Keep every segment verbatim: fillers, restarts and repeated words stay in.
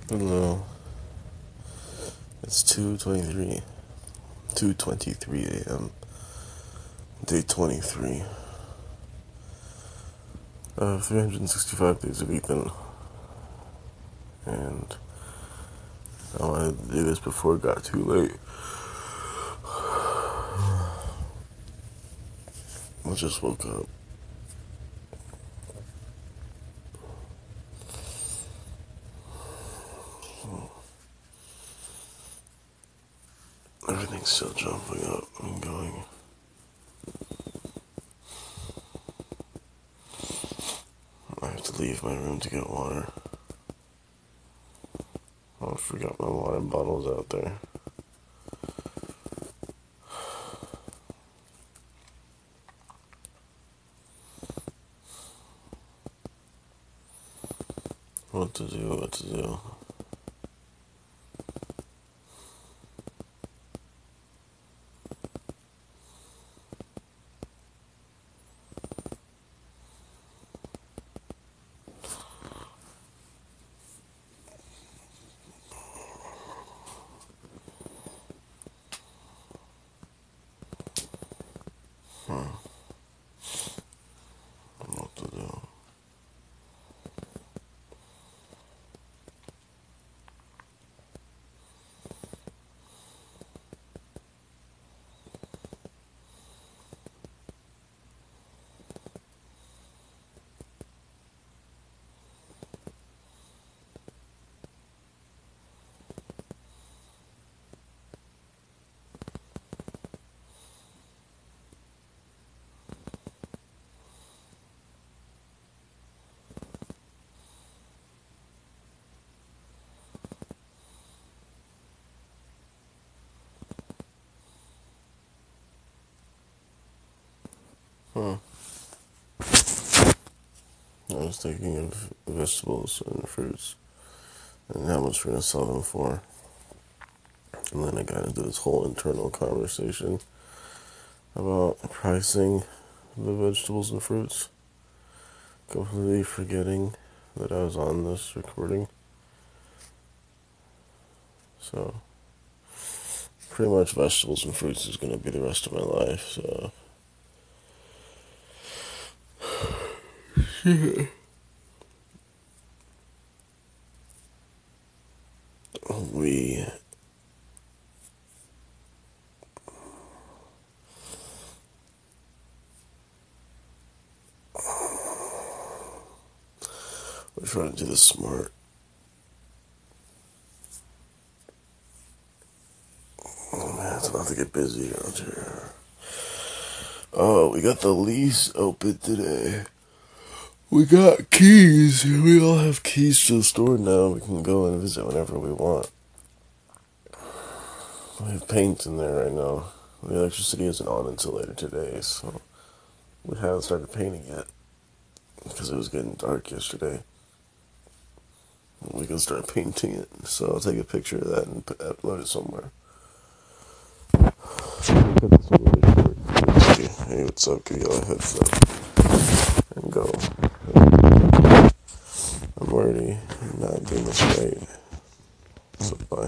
Hello. It's two twenty-three. two twenty-three a.m. Day twenty-three. Uh, three hundred sixty-five days of Ethan. And I wanted to do this before it got too late. I just woke up. Everything's still jumping up and going. I have to leave my room to get water. I forgot my water bottles out there. What to do, what to do. Hmm. What to do. Hmm. I was thinking of vegetables and fruits and how much we're going to sell them for. And then I got into this whole internal conversation about pricing the vegetables and fruits, completely forgetting that I was on this recording. So, pretty much vegetables and fruits is going to be the rest of my life, so. we We're trying to do this smart. Oh man, it's about to get busy around here. Oh, we got the lease open today. We got keys. We all have keys to the store now. We can go and visit whenever we want. We have paint in there right now. The electricity isn't on until later today, so we haven't started painting yet because it was getting dark yesterday. We can start painting it, so I'll take a picture of that and put, upload it somewhere. Cut this a little bit short. Hey, what's up? Give y'all a heads up and go. I'm already not doing this right, so bye.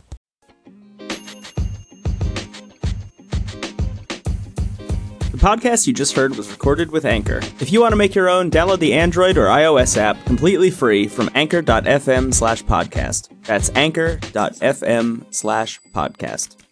The podcast you just heard was recorded with Anchor. If you want to make your own, download the Android or iOS app completely free from anchor.fm slash podcast. That's anchor.fm slash podcast.